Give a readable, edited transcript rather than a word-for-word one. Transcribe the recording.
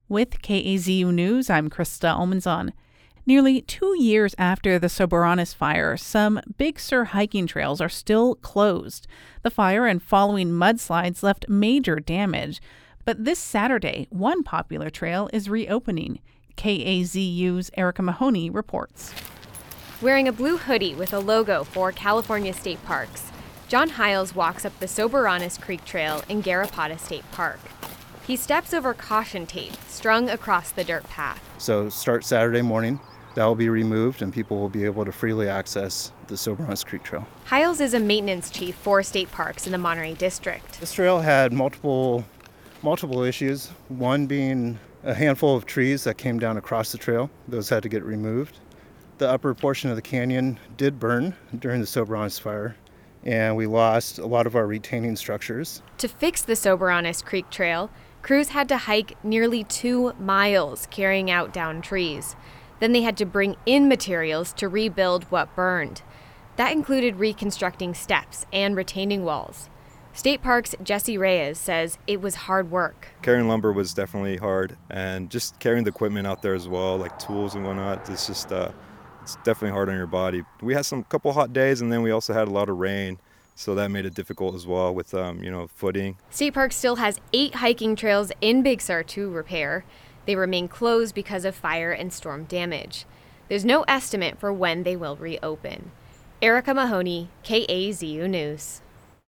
With KAZU News, I'm Krista Olmanzon. Nearly 2 years after the Soberanes fire, some Big Sur hiking trails are still closed. The fire and following mudslides left major damage. But this Saturday, one popular trail is reopening. KAZU's Erica Mahoney reports. Wearing a blue hoodie with a logo for California State Parks, John Hiles walks up the Soberanes Creek Trail in Garrapata State Park. He steps over caution tape strung across the dirt path. So start Saturday morning. That will be removed and people will be able to freely access the Soberanes Creek Trail. Hiles is a maintenance chief for state parks in the Monterey District. This trail had multiple issues, one being a handful of trees that came down across the trail. Those had to get removed. The upper portion of the canyon did burn during the Soberanes fire, and we lost a lot of our retaining structures. To fix the Soberanes Creek Trail, crews had to hike nearly 2 miles carrying out downed trees. Then they had to bring in materials to rebuild what burned. That included reconstructing steps and retaining walls. State Parks' Jesse Reyes says it was hard work. Carrying lumber was definitely hard, and just carrying the equipment out there as well, like tools and whatnot, it's just it's definitely hard on your body. We had some couple hot days, and then we also had a lot of rain, so that made it difficult as well with footing. State Parks still has 8 hiking trails in Big Sur to repair. They remain closed because of fire and storm damage. There's no estimate for when they will reopen. Erica Mahoney, KAZU News.